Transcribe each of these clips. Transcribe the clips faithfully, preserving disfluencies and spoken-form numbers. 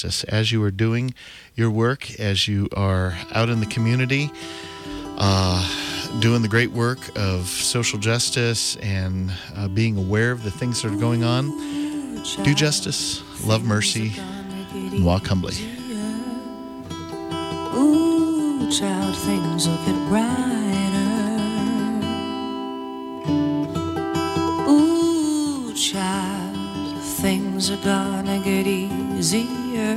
as you are doing your work, as you are out in the community, uh, doing the great work of social justice and uh, being aware of the things that are going on. Do justice, love mercy, and walk humbly. Ooh, child, things will get brighter. Ooh, child, things are gonna get easier.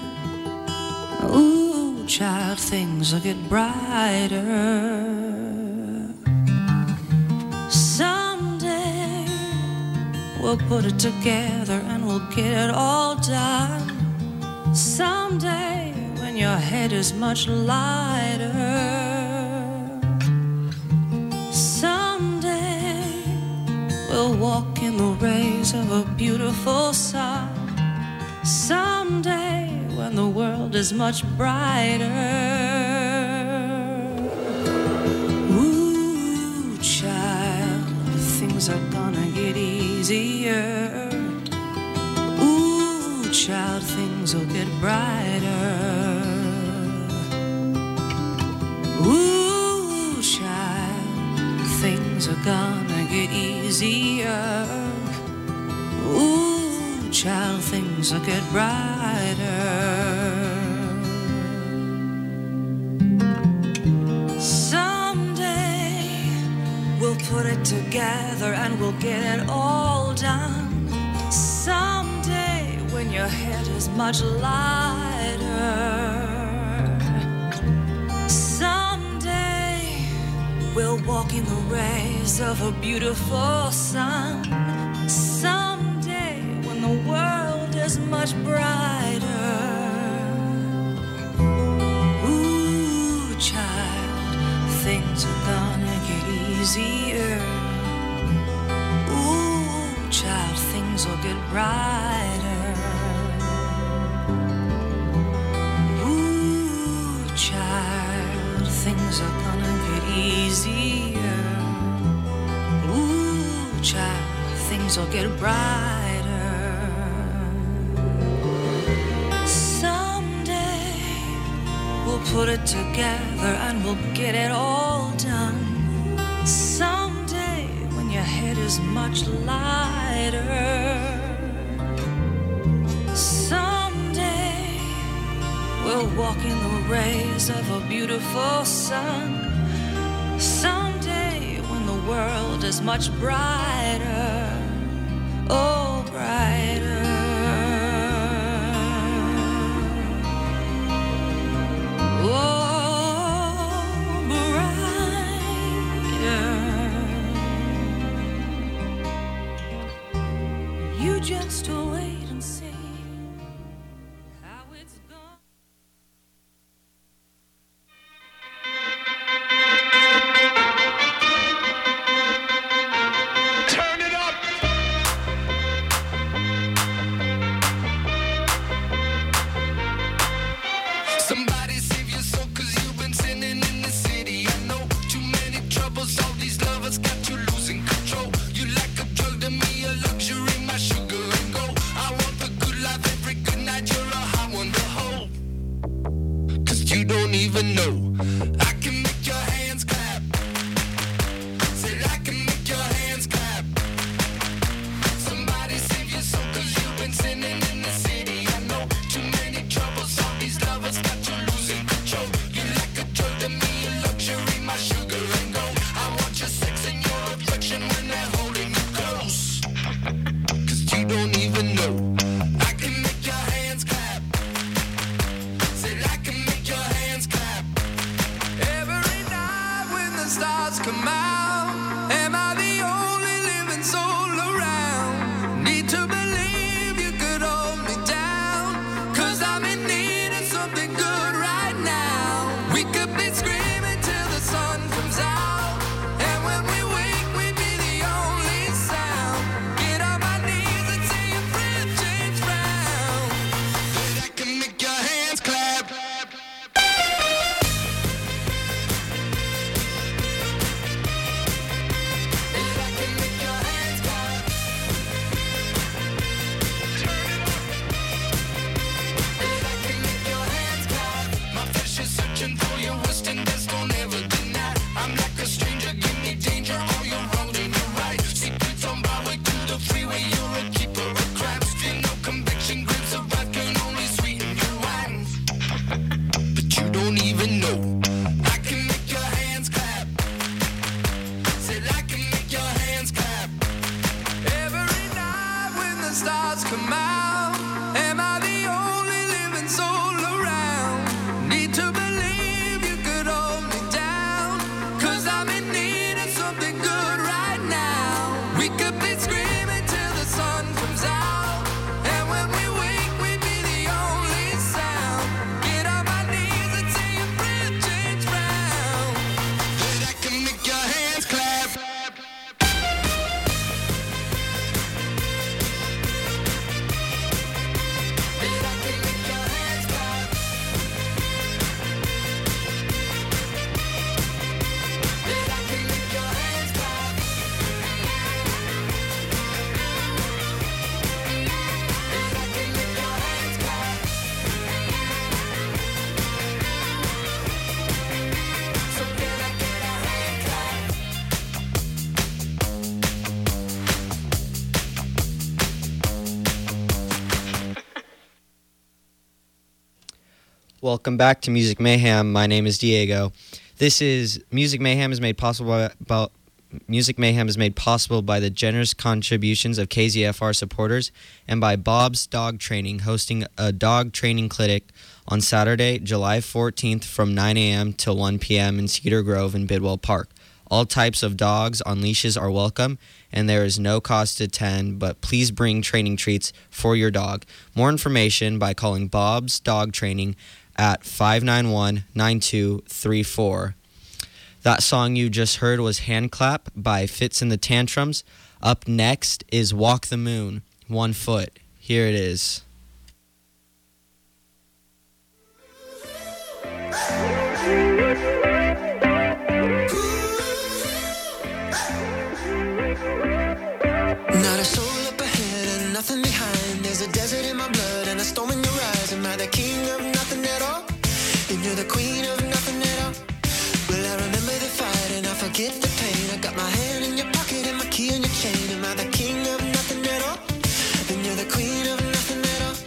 Ooh, child, things will get brighter. Someday we'll put it together and we'll get it all done. Someday when your head is much lighter. Someday we'll walk in the rays of a beautiful sun. Someday when the world is much brighter. Ooh, child, things are gonna get easier. Ooh, child, things will get brighter. Ooh, child, things are gonna get easier. Ooh, child, things will get brighter. Someday we'll put it together and we'll get it all done. Someday when your head is much lighter. Someday we'll walk in the rays of a beautiful sun. Someday when the world is much brighter. Ooh, child, things are gonna get easier. Ooh, child, things will get brighter. Ooh, child, things are gonna get easier. Ooh, child, things will get brighter. Someday we'll put it together and we'll get it all done. Someday when your head is much lighter. Someday we'll walk in the rays of a beautiful sun. Someday when the world is much brighter. Oh, brighter. Oh, brighter. You just wait and see how it's gone. Turn it up! Somebody save your soul, cause you've been sinning in the city. I know too many troubles, all these lovers got you losing control. You like a drug to me, a luxury, my sugar and gold. I want the good life every good night, you're a hot one to hold. Cause you don't even know. I can make your hands clap. Said I can make your hands clap. Somebody save your soul, cause you've been sinning in the city. I know too many troubles, all these lovers got you losing control. You like a drug to me, a luxury, my sugar and gold. I want your sex and your affection when they're holding you close. Cause you don't even know. I can make your hands clap. Said I can make your hands clap. Every night when the stars come out, am I the only living soul around? Need to believe you could hold me down, cause I'm in need of something good right now. We could be screaming till the sun comes out, and when we wake we'd be the only sound. Get on my knees and say your friend James Brown. That I can make your hands clap. That I can make your hands clap. Turn it up. That Welcome back to Music Mayhem. My name is Diego. This is Music Mayhem is made possible by, by Music Mayhem is made possible by the generous contributions of K Z F R supporters and by Bob's Dog Training, hosting a dog training clinic on Saturday, July fourteenth from nine a.m. till one p.m. in Cedar Grove and Bidwell Park. All types of dogs on leashes are welcome, and there is no cost to attend, but please bring training treats for your dog. More information by calling Bob's Dog Training at five nine one, nine two three four. That song you just heard was Hand Clap by Fitz and the Tantrums. Up next is Walk the Moon, One Foot. Here it is. Not a soul up ahead and nothing behind. There's a desert in my blood and a storm in your eyes. Am I the king of nothing at all? And you're the queen of nothing at all. Well, I remember the fight and I forget the pain. I got my hand in your pocket and my key in your chain. Am I the king of nothing at all? And you're the queen of nothing at all.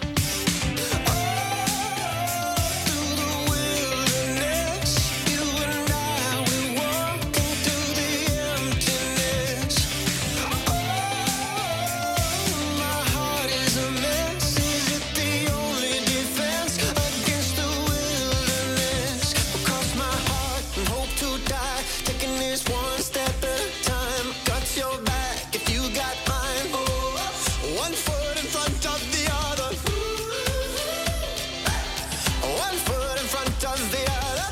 Oh, through the wilderness, you and I, we walking through the emptiness. Oh, my heart is a mess. Is it the only defense against the wilderness? Cross my heart and hope to die, taking this one step at a time. Got your back if you got mine. Oh, one foot in front of the other. One foot in front of the other.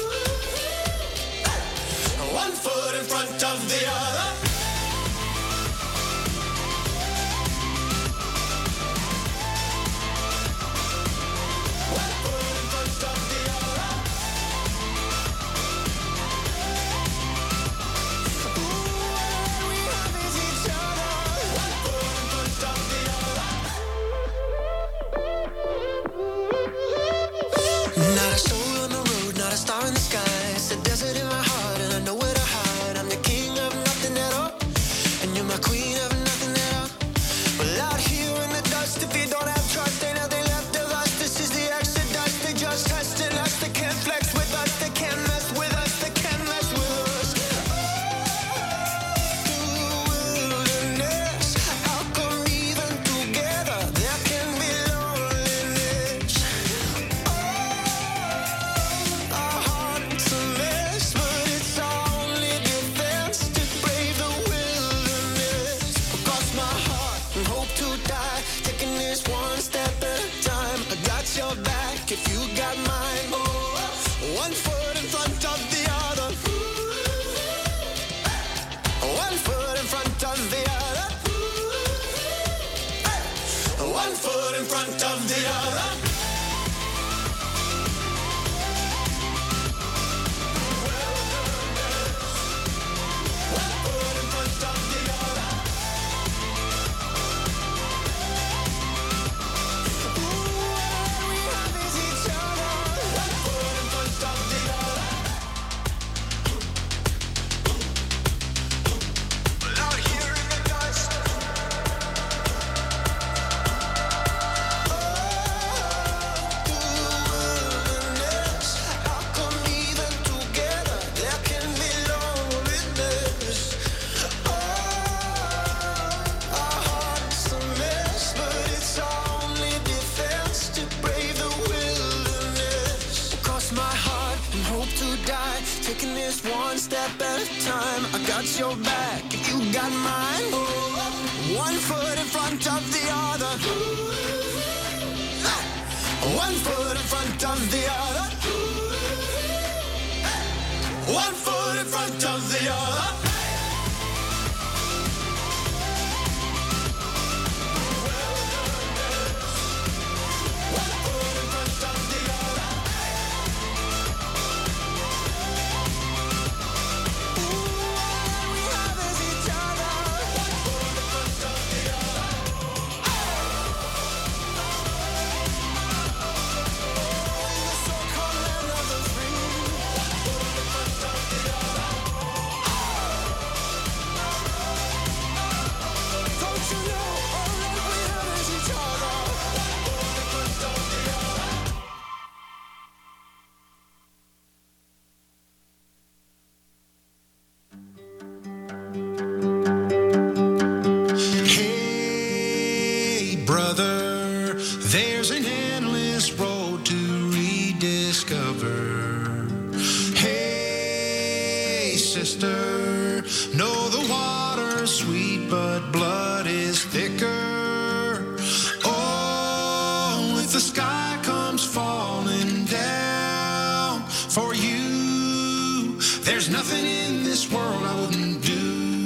One foot in front of the other. One foot in front of the other. Ooh, all we have is each other. One foot in front of the other. Not a soul on the road, not a star in the sky. It's a desert in my heart and I know where to hide. I'm the king of nothing at all, and you're my queen of nothing at all. Well, out here in the dust, if you don't have trust, ain't nothing left of us. This is the exodus. They just testing us. They can't flex with us. They can't mess with us. They can't mess with us. Through the wilderness, how come even together there can be loneliness? Our heart's a mess, but it's our only defense to brave the wilderness. Cross my heart and hope to die, taking this one step at a time. I got your back if you got mine. Oh, one foot in front of the other. One foot in front of the other. One foot in front of the other. Taking this one step at a time. I got your back if you got mine. One foot in front of the other. One foot in front of the other. One foot in front of the other. Of the free. rediscover. Hey, sister, know the water's sweet, but blood is thicker. Oh, if the sky comes falling down for you, there's nothing in this world I wouldn't do.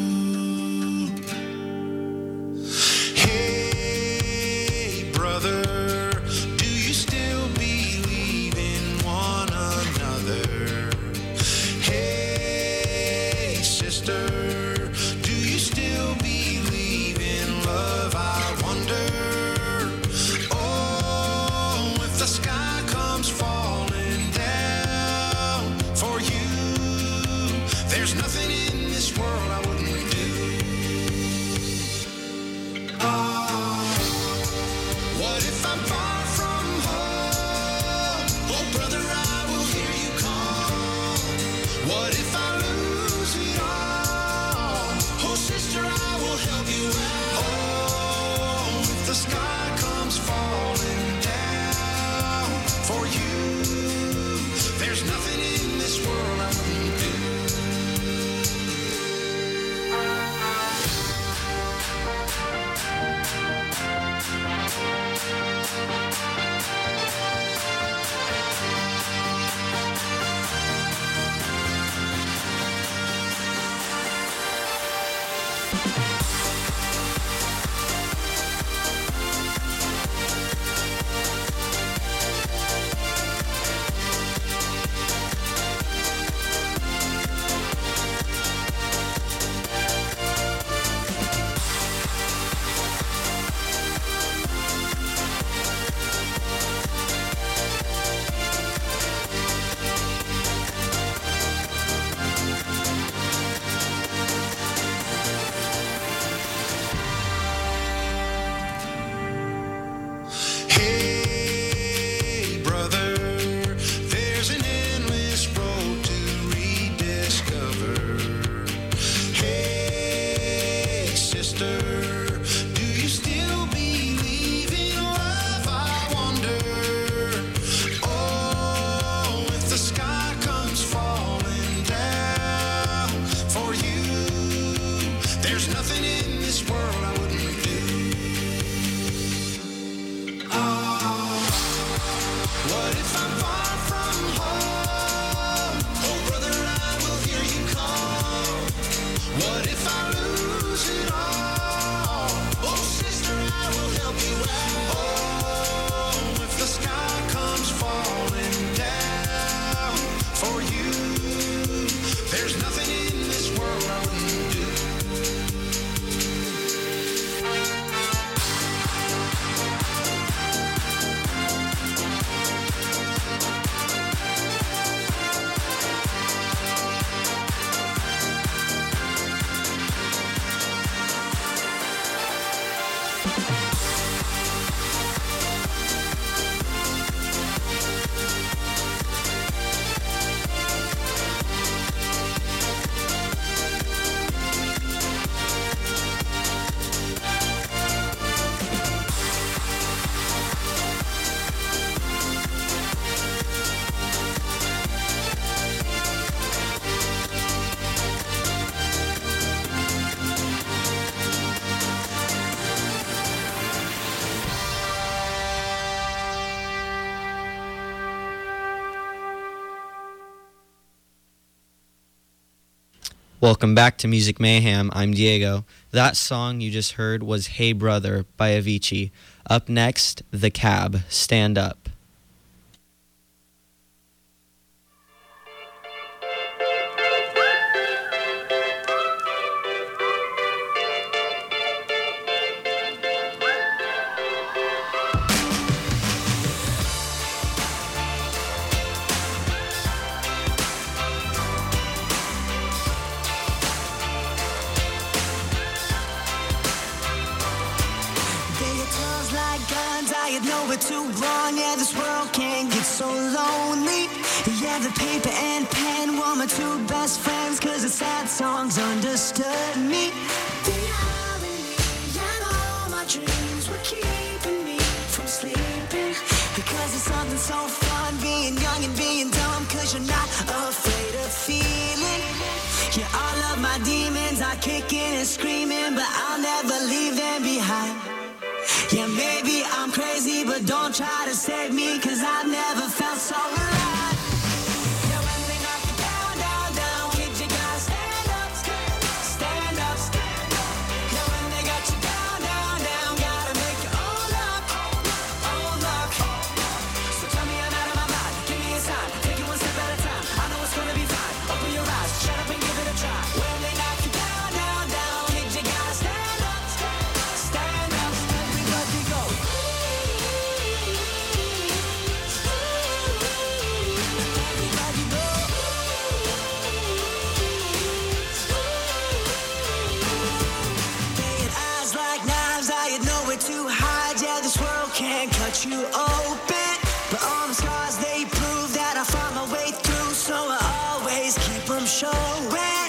Hey, brother, do you still believe in one another? Hey, sister, do you still believe in love? I wonder. Oh, if the sky comes falling down for you, there's nothing in this world I wouldn't do. Oh, what if I'm far from home? Oh, brother, I will hear you call. What if I lose it all? Oh, sister, I will help you out. Oh, if the sky comes falling down for you, there's nothing in this world I wouldn't do. Hey, brother, there's an endless road to rediscover. Hey, sister, do you still believe in love? I wonder. Oh, if the sky comes falling down for you, there's nothing in this world I wouldn't do. Oh, what if I'm far from home? Oh, brother, I will hear you call. What if I lose it all? Oh, sister, I will help you out. Oh, if the sky comes falling down for you, there's nothing in this world I wouldn't do. Welcome back to Music Mayhem. I'm Diego. That song you just heard was Hey Brother by Avicii. Up next, The Cab, Stand Up. Guitars like guns, I had nowhere to run. Yeah, this world can get so lonely. Yeah, the paper and pen were my two best friends, cause the sad songs understood me. The irony and all my dreams were keeping me from sleeping, because Cause it's something so fun being young and being dumb. Cause you're not afraid of feeling. Yeah, all of my demons are kicking and screaming, but I'll never leave them behind. Yeah, maybe I'm crazy, but don't try to save me, cause I've never felt so alive. Yeah, when they knock you down, down, down, kids, you gotta stand up, stand up, stand up. Yeah, when they got you down, down, down, gotta make your own luck, own luck. So tell me I'm out of my mind, give me a sign, take it one step at a time. I know it's gonna be fine, open your eyes, shut up and give it a try. When they knock you down, down, down, kids, you gotta stand up, stand up. Everybody go. Everybody go. They had eyes like knives, I had nowhere to hide. Yeah, this world can't cut you open, but all the scars, they prove that I found my way through. So I always keep them showing.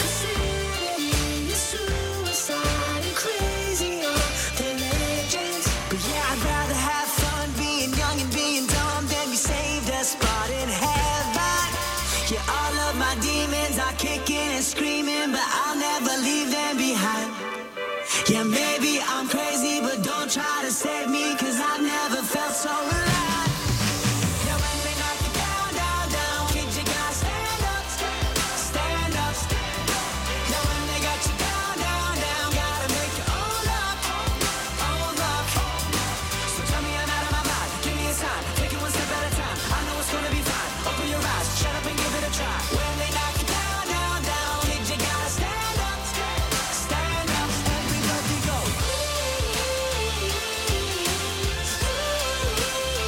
Suicide and crazy are the legends. But yeah, I'd rather have fun being young and being dumb than be saved a spot in heaven. Yeah, all of my demons are kicking and screaming, but I'll never leave them behind. Yeah, maybe I'm crazy, but don't try to save me, cause I've never felt so alive. Yeah, when they knock you down, down, down, kids, you gotta stand up, stand up, stand up. Yeah, when they got you down, down, down, gotta make your own luck, own luck. So tell me I'm out of my mind, give me a sign, take it one step at a time. I know it's gonna be fine, open your eyes, shut up and give it a try. When they knock you down, down, down, kids, you gotta stand up, stand up. Everybody go.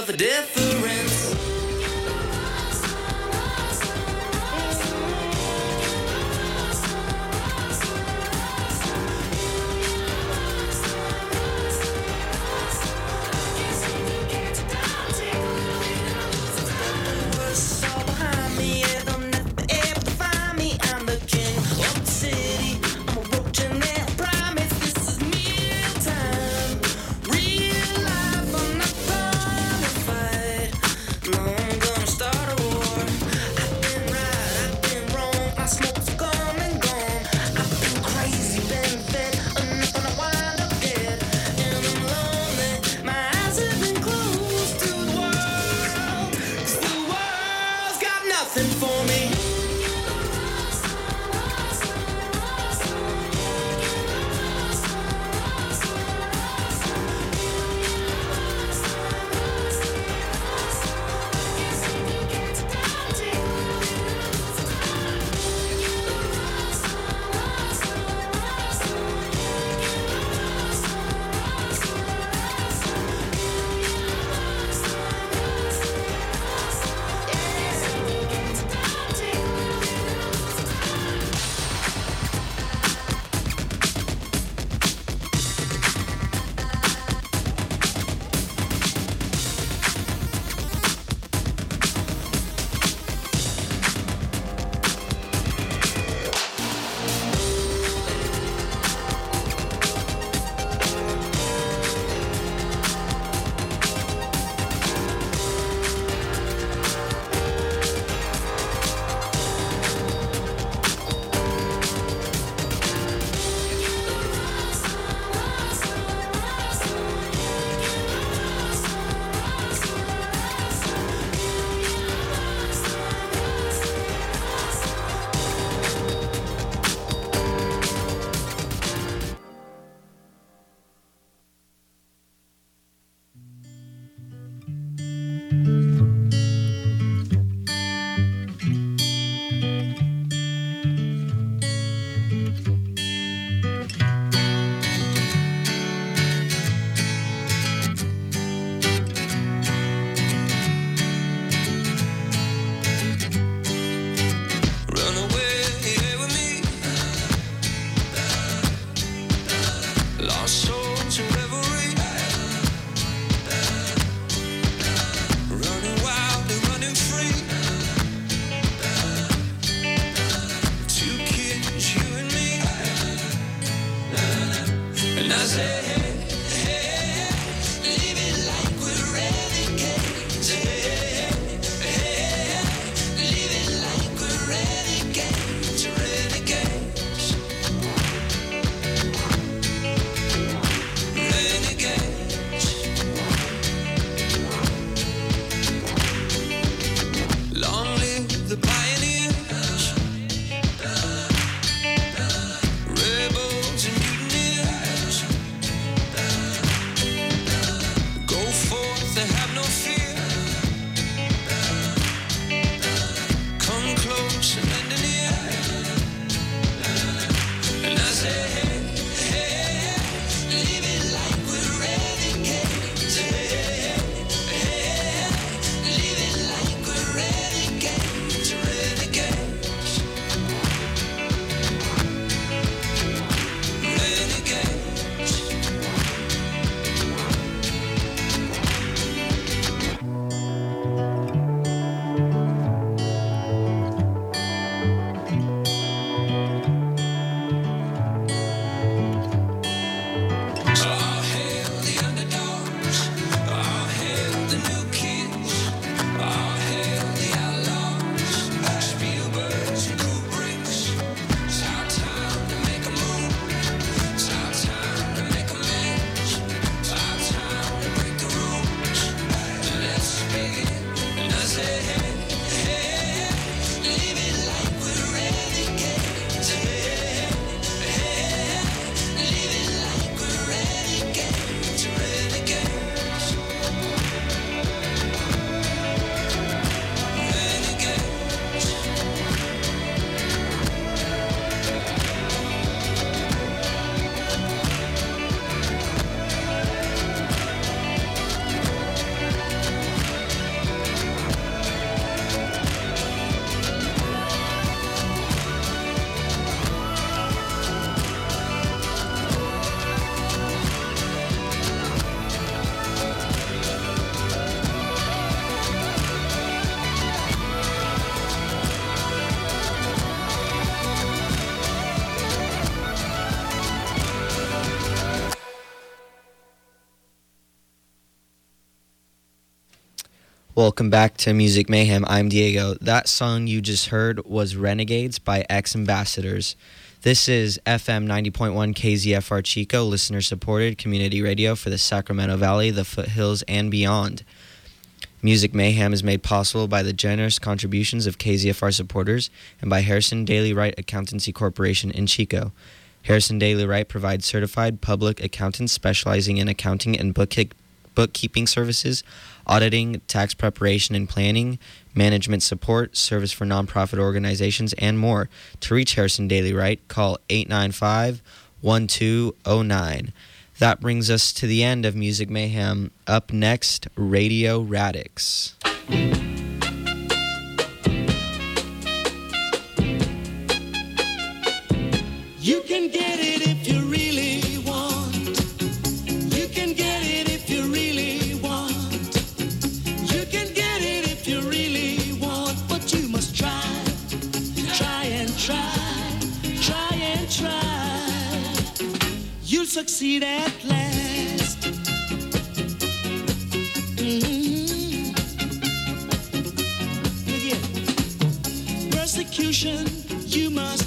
the difference. What's all behind me? Yeah, they'll never able to find me. I'm the king of the city. I'm approaching their promise. This is meal time. Real life, I'm not gonna fight. No, I'm gonna start a war. I've been right, I've been wrong. My smoke's come and gone. I've been crazy, been fed enough, and I wind up dead. And I'm lonely. My eyes have been closed to the world. 'Cause the world's got nothing for me. Run away with me. Lost soul to revelry. Running wild and running free. Two kids, you and me. And I say, hey, hey, live it like we're renegades. Hey, hey, live it like we're renegades, renegades, renegades. Long live the pioneers, rebels and mutineers. Welcome back to Music Mayhem. I'm Diego. That song you just heard was Renegades by Ex-Ambassadors. This is F M ninety point one K Z F R Chico, listener-supported community radio for the Sacramento Valley, the foothills, and beyond. Music Mayhem is made possible by the generous contributions of K Z F R supporters and by Harrison Daily Wright Accountancy Corporation in Chico. Harrison Daily Wright provides certified public accountants specializing in accounting and bookkeeping bookkeeping services, auditing, tax preparation and planning, management support, service for nonprofit organizations, and more. To reach Harrison Daily Wright, call eight nine five, one two zero nine. That brings us to the end of Music Mayhem. Up next, Radio Radix. You can get it if you really want. You can get it if you really want. You can get it if you really want. But you must try, try and try, try and try. You'll succeed at last. Mhm. Yeah. Persecution you must